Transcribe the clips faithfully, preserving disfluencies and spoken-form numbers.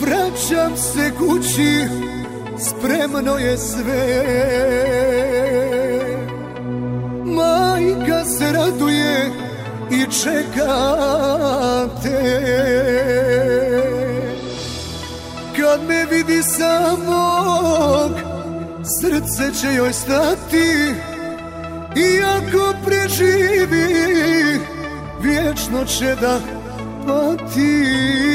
Vraćam se kući, spremno je sve. Majka se raduje i čeka te. Kad me vidi samog, srce će joj stati. Iako preživi, vječno će da pati.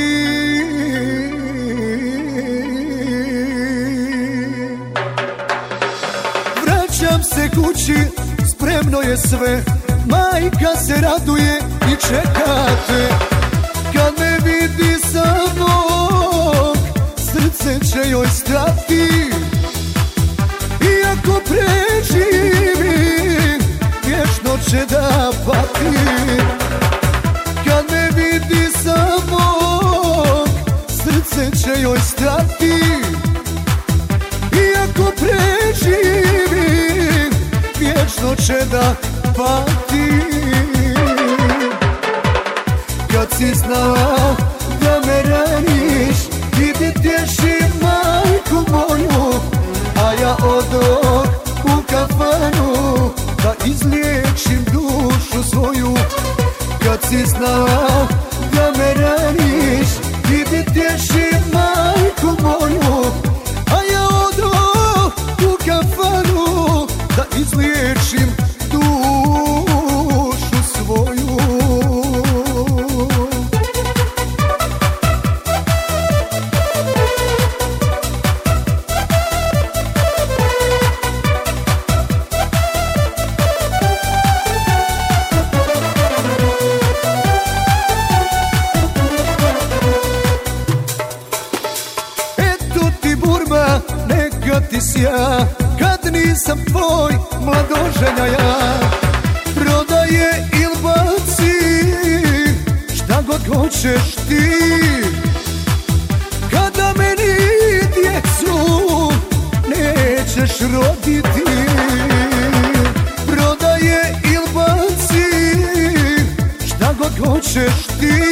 Vraćam se kući, spremno je sve. Majka se raduje i čeka te. Kad me vidi samog, srce će joj stati. Iako preživi, vječno će da pati. Kad me vidi samog, srce će joj stati. Iako preživi, vječno će da pati. Kad si znao da me raniš, idi tješi majku moju, a ja odoh u kafanu da izliječim dušu svoju. Kad si znao da me raniš, idi tješi majku moju, a ja odoh u kafanu da izliječim dušu svoju. Neka ti sjaj, kad nisam tvoj, mladoženja ja. Prodaje il baci, šta god hoćeš ti. Kada meni djecu nećeš roditi. Prodaje il baci, šta god hoćeš ti.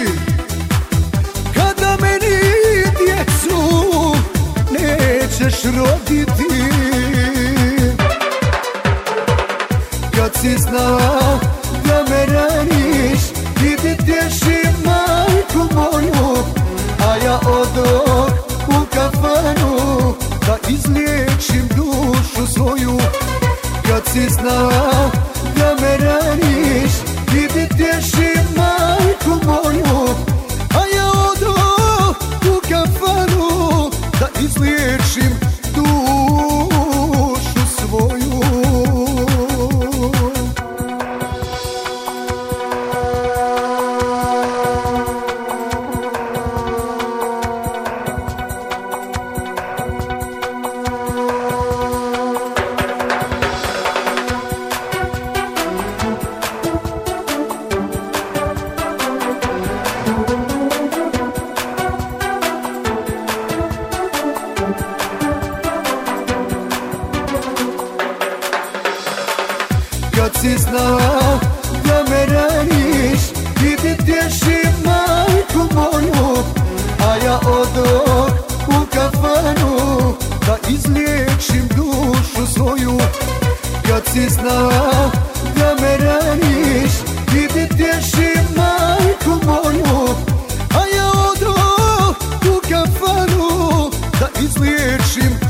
Kada meni djecu nećeš roditi. Kad si znao da me raniš, idi tješi majku moju, a ja odoh u kafanu da izliječim dušu svoju. Kad si znao da me raniš, idi tješi majku moju, a ja odoh u kafanu da izliječim dušu svoju. Kad si znao da me raniš, idi tješi majku moju, a ja odoh u kafanu da izliječim dušu svoju. Kad si znao da me raniš, idi tješi majku moju, a ja odoh u kafanu da izliječim